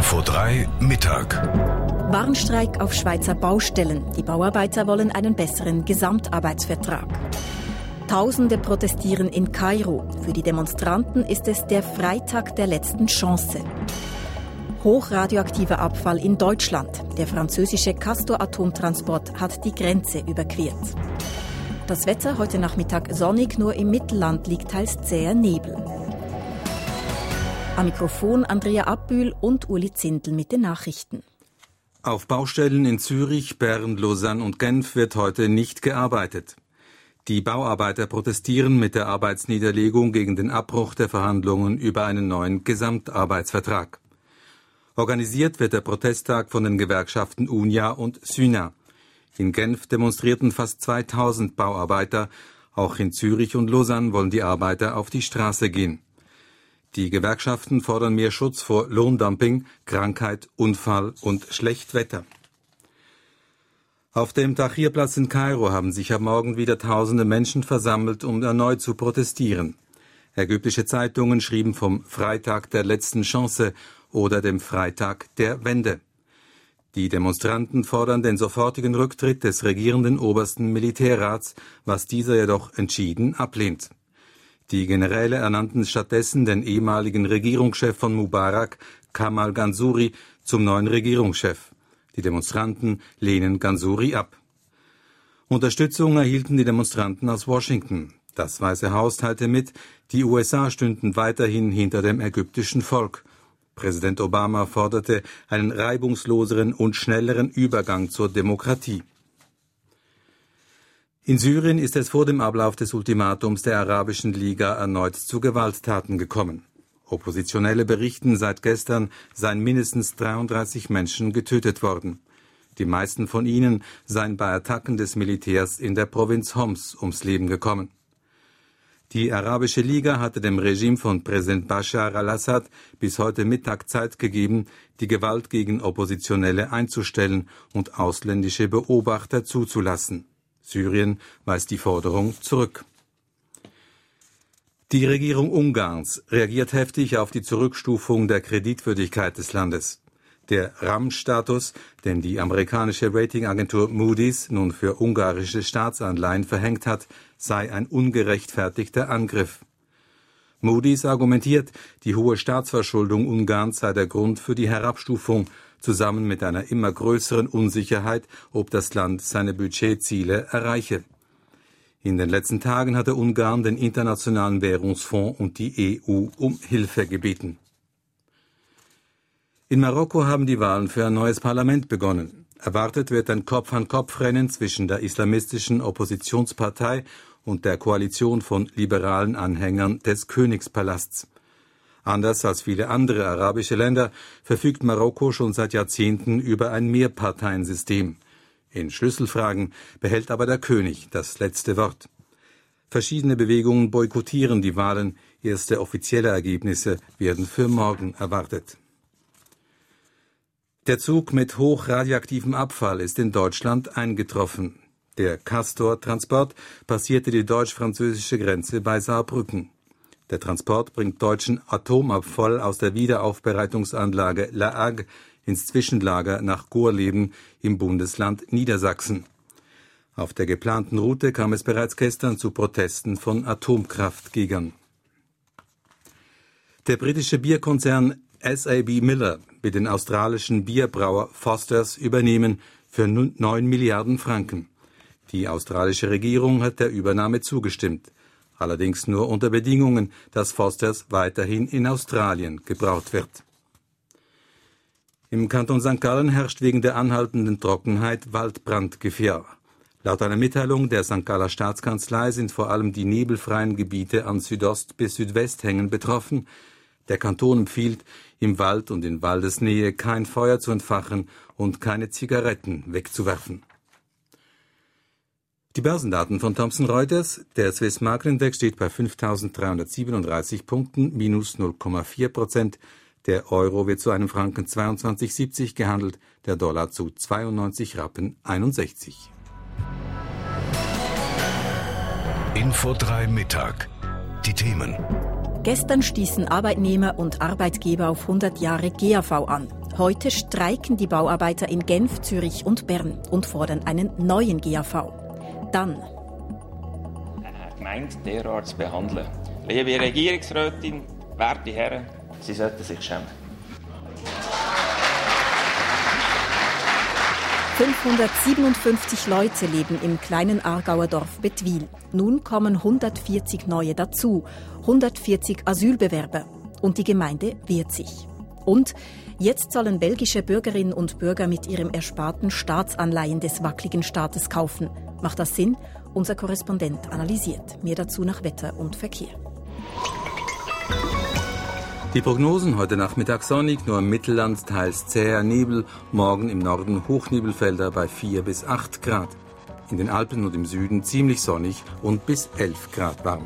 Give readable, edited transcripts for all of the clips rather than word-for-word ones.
Info 3 Mittag. Warnstreik auf Schweizer Baustellen. Die Bauarbeiter wollen einen besseren Gesamtarbeitsvertrag. Tausende protestieren in Kairo. Für die Demonstranten ist es der Freitag der letzten Chance. Hochradioaktiver Abfall in Deutschland. Der französische Castor-Atomtransport hat die Grenze überquert. Das Wetter heute Nachmittag sonnig, nur im Mittelland liegt teils zäher Nebel. Am Mikrofon Andrea Abbühl und Uli Zindel mit den Nachrichten. Auf Baustellen in Zürich, Bern, Lausanne und Genf wird heute nicht gearbeitet. Die Bauarbeiter protestieren mit der Arbeitsniederlegung gegen den Abbruch der Verhandlungen über einen neuen Gesamtarbeitsvertrag. Organisiert wird der Protesttag von den Gewerkschaften UNIA und SUNA. In Genf demonstrierten fast 2000 Bauarbeiter. Auch in Zürich und Lausanne wollen die Arbeiter auf die Straße gehen. Die Gewerkschaften fordern mehr Schutz vor Lohndumping, Krankheit, Unfall und Schlechtwetter. Auf dem Tahrirplatz in Kairo haben sich am Morgen wieder tausende Menschen versammelt, um erneut zu protestieren. Ägyptische Zeitungen schrieben vom Freitag der letzten Chance oder dem Freitag der Wende. Die Demonstranten fordern den sofortigen Rücktritt des regierenden obersten Militärrats, was dieser jedoch entschieden ablehnt. Die Generäle ernannten stattdessen den ehemaligen Regierungschef von Mubarak, Kamal Ganzouri, zum neuen Regierungschef. Die Demonstranten lehnen Ganzouri ab. Unterstützung erhielten die Demonstranten aus Washington. Das Weiße Haus teilte mit, die USA stünden weiterhin hinter dem ägyptischen Volk. Präsident Obama forderte einen reibungsloseren und schnelleren Übergang zur Demokratie. In Syrien ist es vor dem Ablauf des Ultimatums der Arabischen Liga erneut zu Gewalttaten gekommen. Oppositionelle berichten, seit gestern seien mindestens 33 Menschen getötet worden. Die meisten von ihnen seien bei Attacken des Militärs in der Provinz Homs ums Leben gekommen. Die Arabische Liga hatte dem Regime von Präsident Bashar al-Assad bis heute Mittag Zeit gegeben, die Gewalt gegen Oppositionelle einzustellen und ausländische Beobachter zuzulassen. Syrien weist die Forderung zurück. Die Regierung Ungarns reagiert heftig auf die Zurückstufung der Kreditwürdigkeit des Landes. Der RAM-Status, den die amerikanische Ratingagentur Moody's nun für ungarische Staatsanleihen verhängt hat, sei ein ungerechtfertigter Angriff. Moody's argumentiert, die hohe Staatsverschuldung Ungarns sei der Grund für die Herabstufung, zusammen mit einer immer größeren Unsicherheit, ob das Land seine Budgetziele erreiche. In den letzten Tagen hatte Ungarn den Internationalen Währungsfonds und die EU um Hilfe gebeten. In Marokko haben die Wahlen für ein neues Parlament begonnen. Erwartet wird ein Kopf-an-Kopf-Rennen zwischen der islamistischen Oppositionspartei und der Koalition von liberalen Anhängern des Königspalasts. Anders als viele andere arabische Länder verfügt Marokko schon seit Jahrzehnten über ein Mehrparteiensystem. In Schlüsselfragen behält aber der König das letzte Wort. Verschiedene Bewegungen boykottieren die Wahlen. Erste offizielle Ergebnisse werden für morgen erwartet. Der Zug mit hochradioaktivem Abfall ist in Deutschland eingetroffen. Der Castor-Transport passierte die deutsch-französische Grenze bei Saarbrücken. Der Transport bringt deutschen Atomabfall aus der Wiederaufbereitungsanlage La Hague ins Zwischenlager nach Gorleben im Bundesland Niedersachsen. Auf der geplanten Route kam es bereits gestern zu Protesten von Atomkraftgegnern. Der britische Bierkonzern SAB Miller will den australischen Bierbrauer Foster's übernehmen für 9 Milliarden Franken. Die australische Regierung hat der Übernahme zugestimmt. Allerdings nur unter Bedingungen, dass Foster's weiterhin in Australien gebraut wird. Im Kanton St. Gallen herrscht wegen der anhaltenden Trockenheit Waldbrandgefahr. Laut einer Mitteilung der St. Galler Staatskanzlei sind vor allem die nebelfreien Gebiete an Südost- bis Südwesthängen betroffen. Der Kanton empfiehlt, im Wald und in Waldesnähe kein Feuer zu entfachen und keine Zigaretten wegzuwerfen. Die Börsendaten von Thomson Reuters. Der Swiss Market Index steht bei 5.337 Punkten, minus 0,4%. Der Euro wird zu einem Franken 22,70 gehandelt, der Dollar zu 92 Rappen 61. Info 3 Mittag. Die Themen. Gestern stießen Arbeitnehmer und Arbeitgeber auf 100 Jahre GAV an. Heute streiken die Bauarbeiter in Genf, Zürich und Bern und fordern einen neuen GAV. Dann eine Gemeinde derart zu behandeln. Liebe Regierungsrätin, werte Herren, Sie sollten sich schämen. 557 Leute leben im kleinen Aargauer Dorf Bettwil. Nun kommen 140 neue dazu, 140 Asylbewerber. Und die Gemeinde wehrt sich. Und jetzt sollen belgische Bürgerinnen und Bürger mit ihrem Ersparten Staatsanleihen des wackeligen Staates kaufen. Macht das Sinn? Unser Korrespondent analysiert. Mehr dazu nach Wetter und Verkehr. Die Prognosen: heute Nachmittag sonnig, nur im Mittelland teils zäher Nebel, morgen im Norden Hochnebelfelder bei 4 bis 8 Grad. In den Alpen und im Süden ziemlich sonnig und bis 11 Grad warm.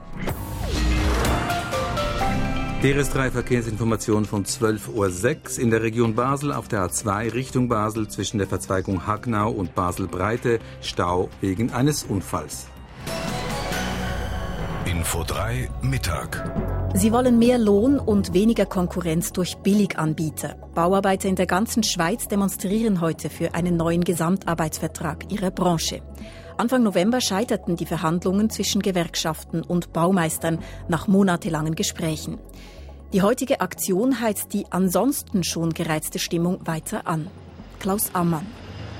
DRS3 Verkehrsinformation von 12:06 Uhr in der Region Basel auf der A2 Richtung Basel zwischen der Verzweigung Hagnau und Basel-Breite Stau wegen eines Unfalls. Info 3 Mittag. Sie wollen mehr Lohn und weniger Konkurrenz durch Billiganbieter. Bauarbeiter in der ganzen Schweiz demonstrieren heute für einen neuen Gesamtarbeitsvertrag ihrer Branche. Anfang November scheiterten die Verhandlungen zwischen Gewerkschaften und Baumeistern nach monatelangen Gesprächen. Die heutige Aktion heizt die ansonsten schon gereizte Stimmung weiter an. Klaus Ammann.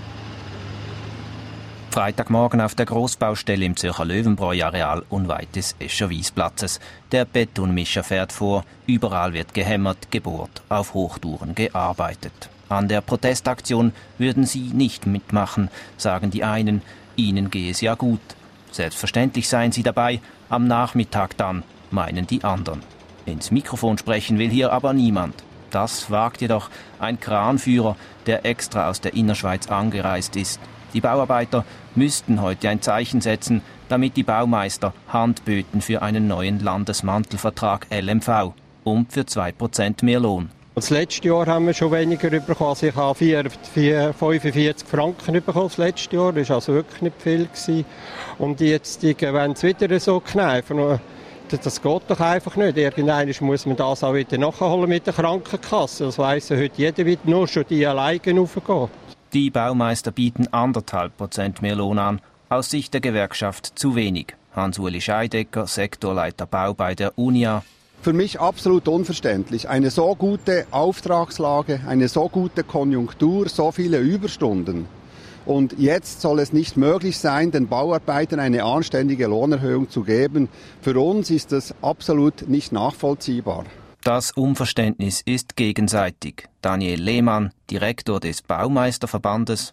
Freitagmorgen auf der Grossbaustelle im Zürcher Löwenbräu-Areal unweit des Escher-Wiesplatzes. Der Betonmischer fährt vor, überall wird gehämmert, gebohrt, auf Hochtouren gearbeitet. An der Protestaktion würden sie nicht mitmachen, sagen die einen, ihnen gehe es ja gut. Selbstverständlich seien sie dabei, am Nachmittag dann, meinen die anderen. Ins Mikrofon sprechen will hier aber niemand. Das wagt jedoch ein Kranführer, der extra aus der Innerschweiz angereist ist. Die Bauarbeiter müssten heute ein Zeichen setzen, damit die Baumeister Hand böten für einen neuen Landesmantelvertrag LMV und für 2% mehr Lohn. Das letzte Jahr haben wir schon weniger bekommen. Also ich habe 45 Franken bekommen das letzte Jahr. Das war also wirklich nicht viel. Und jetzt wollen sie wieder so kneifen. Das geht doch einfach nicht. Irgendwann muss man das auch wieder nachholen mit der Krankenkasse. Das weiss heute jeder, wie nur schon die alleine raufgehen. Die Baumeister bieten 1,5% mehr Lohn an. Aus Sicht der Gewerkschaft zu wenig. Hans-Uli Scheidecker, Sektorleiter Bau bei der UNIA. Für mich absolut unverständlich. Eine so gute Auftragslage, eine so gute Konjunktur, so viele Überstunden. Und jetzt soll es nicht möglich sein, den Bauarbeitern eine anständige Lohnerhöhung zu geben. Für uns ist das absolut nicht nachvollziehbar. Das Unverständnis ist gegenseitig. Daniel Lehmann, Direktor des Baumeisterverbandes.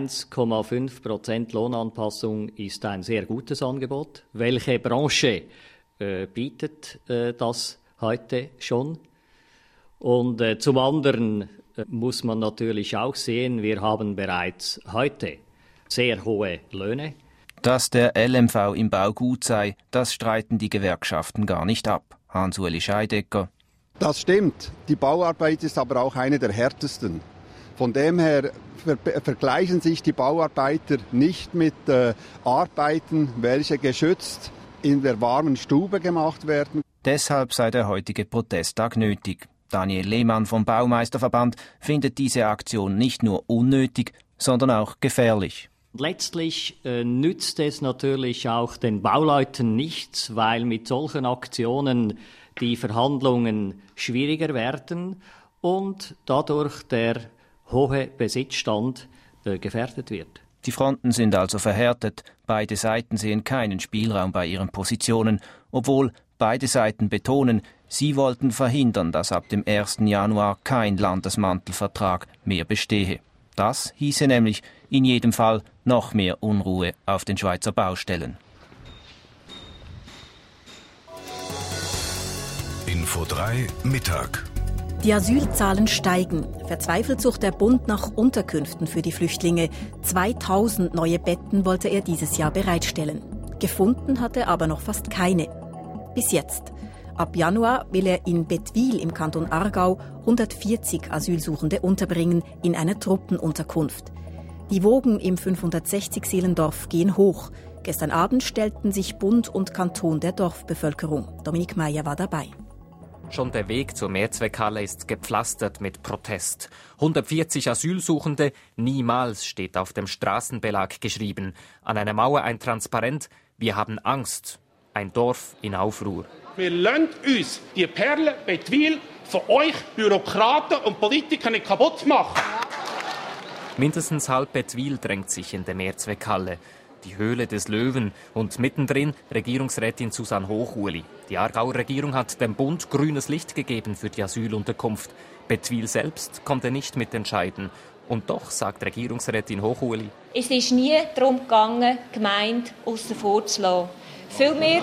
1,5% Lohnanpassung ist ein sehr gutes Angebot. Welche Branche bietet das heute schon? Und zum anderen muss man natürlich auch sehen, wir haben bereits heute sehr hohe Löhne. Dass der LMV im Bau gut sei, das streiten die Gewerkschaften gar nicht ab. Hans-Uli Scheidecker. Das stimmt. Die Bauarbeit ist aber auch eine der härtesten. Von dem her vergleichen sich die Bauarbeiter nicht mit Arbeiten, welche geschützt in der warmen Stube gemacht werden. Deshalb sei der heutige Protesttag nötig. Daniel Lehmann vom Baumeisterverband findet diese Aktion nicht nur unnötig, sondern auch gefährlich. Letztlich nützt es natürlich auch den Bauleuten nichts, weil mit solchen Aktionen die Verhandlungen schwieriger werden und dadurch der hohe Besitzstand gefährdet wird. Die Fronten sind also verhärtet. Beide Seiten sehen keinen Spielraum bei ihren Positionen, obwohl beide Seiten betonen, sie wollten verhindern, dass ab dem 1. Januar kein Landesmantelvertrag mehr bestehe. Das hieße nämlich in jedem Fall noch mehr Unruhe auf den Schweizer Baustellen. Info 3 Mittag. Die Asylzahlen steigen. Verzweifelt sucht der Bund nach Unterkünften für die Flüchtlinge. 2000 neue Betten wollte er dieses Jahr bereitstellen. Gefunden hat er aber noch fast keine. Bis jetzt. Ab Januar will er in Bettwil im Kanton Aargau 140 Asylsuchende unterbringen in einer Truppenunterkunft. Die Wogen im 560-Seelendorf gehen hoch. Gestern Abend stellten sich Bund und Kanton der Dorfbevölkerung. Dominik Meyer war dabei. Schon der Weg zur Mehrzweckhalle ist gepflastert mit Protest. 140 Asylsuchende, niemals steht auf dem Straßenbelag geschrieben. An einer Mauer ein Transparent, wir haben Angst. Ein Dorf in Aufruhr. Wir lassen uns die Perle Bettwil von euch Bürokraten und Politikern nicht kaputt machen. Mindestens halb Bettwil drängt sich in der Mehrzweckhalle. Die Höhle des Löwen und mittendrin Regierungsrätin Susanne Hochuli. Die Aargauer Regierung hat dem Bund grünes Licht gegeben für die Asylunterkunft. Bettwil selbst konnte nicht mitentscheiden. Und doch, sagt Regierungsrätin Hochuli, es ist nie darum gegangen, die Gemeinde aussen vor zu lassen. Vielmehr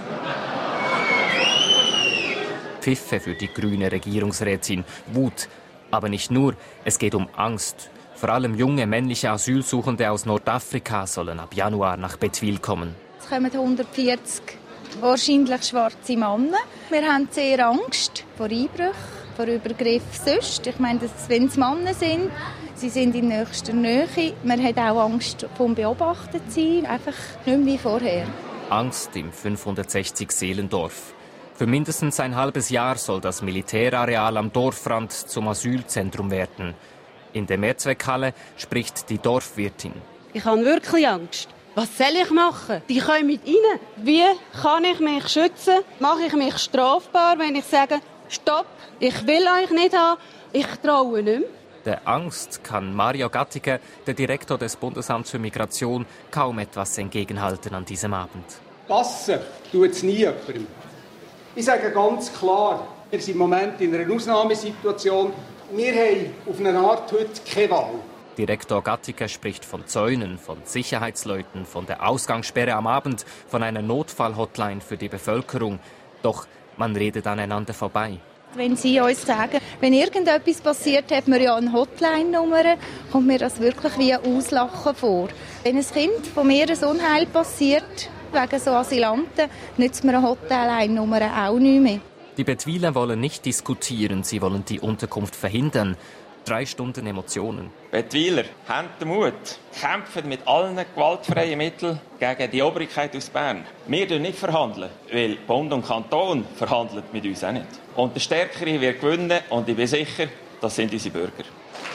Pfiffe für die grüne Regierungsrätin, Wut. Aber nicht nur, es geht um Angst. Vor allem junge männliche Asylsuchende aus Nordafrika sollen ab Januar nach Bettwil kommen. Es kommen 140 wahrscheinlich schwarze Männer. Wir haben sehr Angst vor Einbrüchen, vor Übergriffen sonst. Ich meine, wenn es Männer sind, sie sind in nächster Nähe. Man hat auch Angst vom Beobachtet sein, einfach nicht mehr wie vorher. Angst im 560-Seelendorf. Für mindestens ein halbes Jahr soll das Militärareal am Dorfrand zum Asylzentrum werden. In der Mehrzweckhalle spricht die Dorfwirtin. Ich habe wirklich Angst. Was soll ich machen? Die kommen mit rein. Wie kann ich mich schützen? Mache ich mich strafbar, wenn ich sage, stopp, ich will euch nicht haben, ich traue nicht mehr? Der Angst kann Mario Gattiker, der Direktor des Bundesamts für Migration, kaum etwas entgegenhalten an diesem Abend. Passen tut es nie jemandem. Ich sage ganz klar, wir sind im Moment in einer Ausnahmesituation. Wir haben auf eine Art heute keine Wahl. Direktor Gattiker spricht von Zäunen, von Sicherheitsleuten, von der Ausgangssperre am Abend, von einer Notfallhotline für die Bevölkerung. Doch man redet aneinander vorbei. Wenn Sie uns sagen, wenn irgendetwas passiert, hat man ja eine Hotline-Nummer, kommt mir das wirklich wie ein Auslachen vor. Wenn ein Kind von mir ein Unheil passiert, wegen so Asylanten, nützt mir eine Hotline-Nummer auch nicht mehr. Die Bettwiler wollen nicht diskutieren, sie wollen die Unterkunft verhindern. 3 Stunden Emotionen. Bettwiler, habt den Mut, kämpfen mit allen gewaltfreien Mitteln gegen die Obrigkeit aus Bern. Wir verhandeln nicht verhandeln, weil Bund und Kanton verhandeln mit uns auch nicht. Und der Stärkere wird gewinnen und ich bin sicher, das sind unsere Bürger.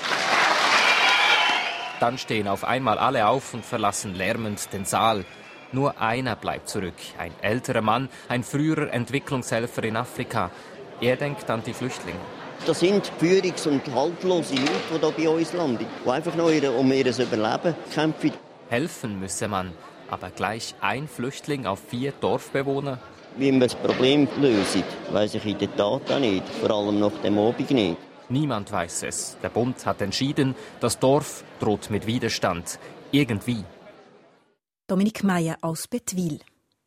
Dann stehen auf einmal alle auf und verlassen lärmend den Saal. Nur einer bleibt zurück, ein älterer Mann, ein früherer Entwicklungshelfer in Afrika. Er denkt an die Flüchtlinge. Das sind führungs- und haltlose Leute, die hier bei uns landen, die einfach nur um ihr Überleben kämpfen. Helfen müsse man, aber gleich ein Flüchtling auf 4 Dorfbewohner? Wie man das Problem löst, weiss ich in der Tat auch nicht, vor allem nach dem Abend nicht. Niemand weiß es. Der Bund hat entschieden, das Dorf droht mit Widerstand. Irgendwie. Dominik Meyer aus Bettwil.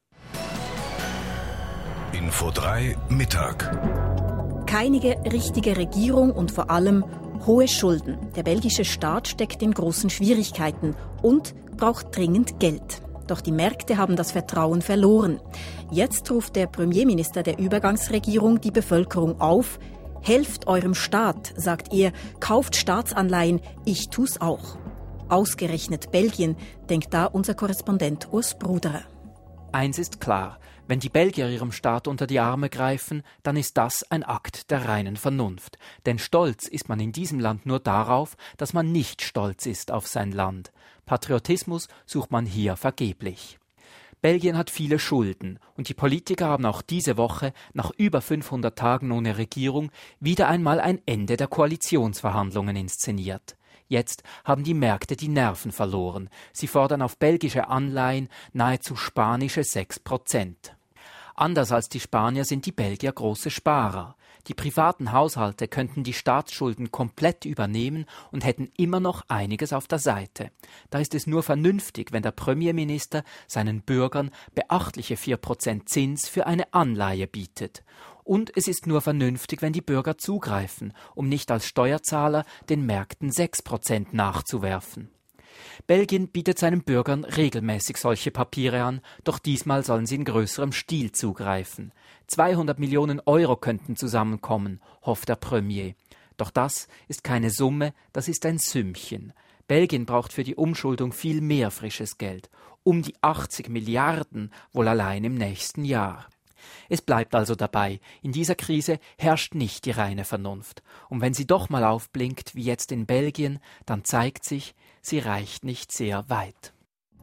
Info 3 Mittag. Keine richtige Regierung und vor allem hohe Schulden. Der belgische Staat steckt in großen Schwierigkeiten und braucht dringend Geld. Doch die Märkte haben das Vertrauen verloren. Jetzt ruft der Premierminister der Übergangsregierung die Bevölkerung auf: Helft eurem Staat, sagt er, kauft Staatsanleihen, ich tu's auch. Ausgerechnet Belgien, denkt da unser Korrespondent Urs Bruderer. Eins ist klar, wenn die Belgier ihrem Staat unter die Arme greifen, dann ist das ein Akt der reinen Vernunft. Denn stolz ist man in diesem Land nur darauf, dass man nicht stolz ist auf sein Land. Patriotismus sucht man hier vergeblich. Belgien hat viele Schulden und die Politiker haben auch diese Woche, nach über 500 Tagen ohne Regierung, wieder einmal ein Ende der Koalitionsverhandlungen inszeniert. Jetzt haben die Märkte die Nerven verloren. Sie fordern auf belgische Anleihen nahezu spanische 6%. Anders als die Spanier sind die Belgier große Sparer. Die privaten Haushalte könnten die Staatsschulden komplett übernehmen und hätten immer noch einiges auf der Seite. Da ist es nur vernünftig, wenn der Premierminister seinen Bürgern beachtliche 4% Zins für eine Anleihe bietet. Und es ist nur vernünftig, wenn die Bürger zugreifen, um nicht als Steuerzahler den Märkten 6% nachzuwerfen. Belgien bietet seinen Bürgern regelmäßig solche Papiere an, doch diesmal sollen sie in größerem Stil zugreifen. 200 Millionen Euro könnten zusammenkommen, hofft der Premier. Doch das ist keine Summe, das ist ein Sümmchen. Belgien braucht für die Umschuldung viel mehr frisches Geld. Um die 80 Milliarden wohl allein im nächsten Jahr. Es bleibt also dabei, in dieser Krise herrscht nicht die reine Vernunft. Und wenn sie doch mal aufblinkt, wie jetzt in Belgien, dann zeigt sich, sie reicht nicht sehr weit.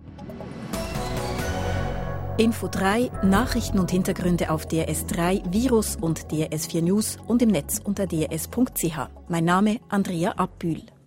Info 3, Nachrichten und Hintergründe auf DRS3, Virus und DRS4 News und im Netz unter drs.ch. Mein Name Andrea Abbühl.